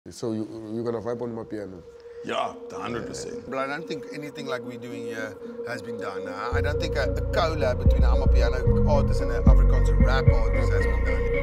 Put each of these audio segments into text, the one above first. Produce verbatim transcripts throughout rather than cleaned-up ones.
So you, you're gonna vibe on my piano? Yeah, one hundred percent. But I don't think anything like we're doing here has been done. Uh, I don't think a, a collab between an Amapiano artist and an Afrikaans rap artist has been done.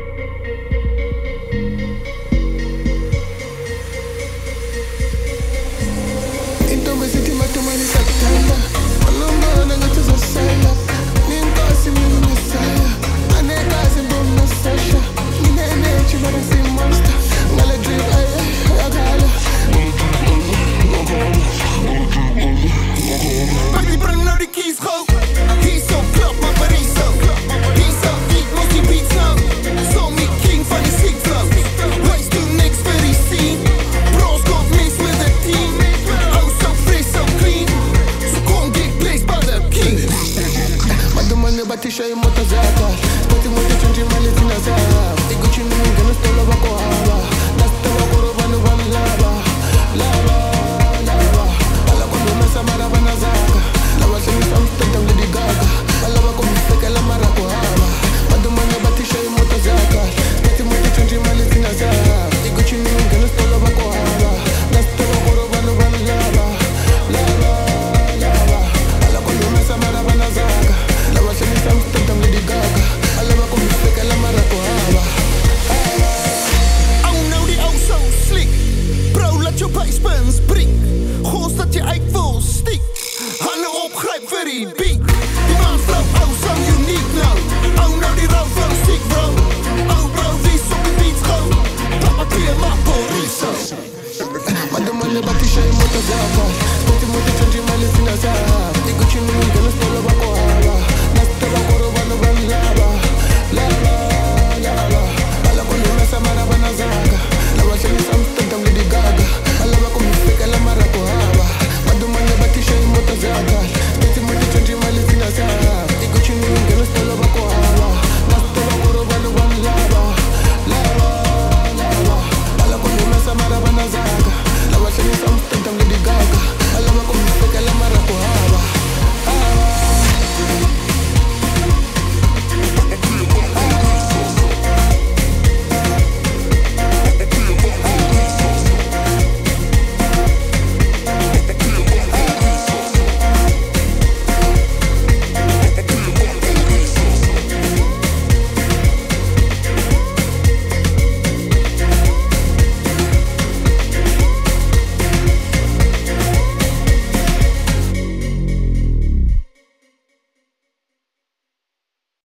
Batisha moto zaka spoti moto chunji mali tinazaa iguchi ninga nastolo bako haba nastolo koro banu ban lava lava lava ala kono mesa mara banazaka lava semi samsta tangu digaga ala bako mfeka la mara ko haba madumane batisha moto zaka spoti moto chunji mali tinazaa iguchi ninga nastolo bako haba nastolo koro banu ban lava lava lava ala kono mesa mara banazaka lava semi samsta tangu digaga ala bako mfeka la mara ko haba. Oh nou die oh zo slik. Bro laat jou bijspin spring. Goos dat je eik vol stiek. Handen opgrijp vir die beat. Die man flow oh zo uniek nou. Oh nou die rauw flow stiek bro. Oh bro wie op de beat go. Papa tia ma poriso. Madumane batisha moto zaka spoti moto chunji mali tinazaa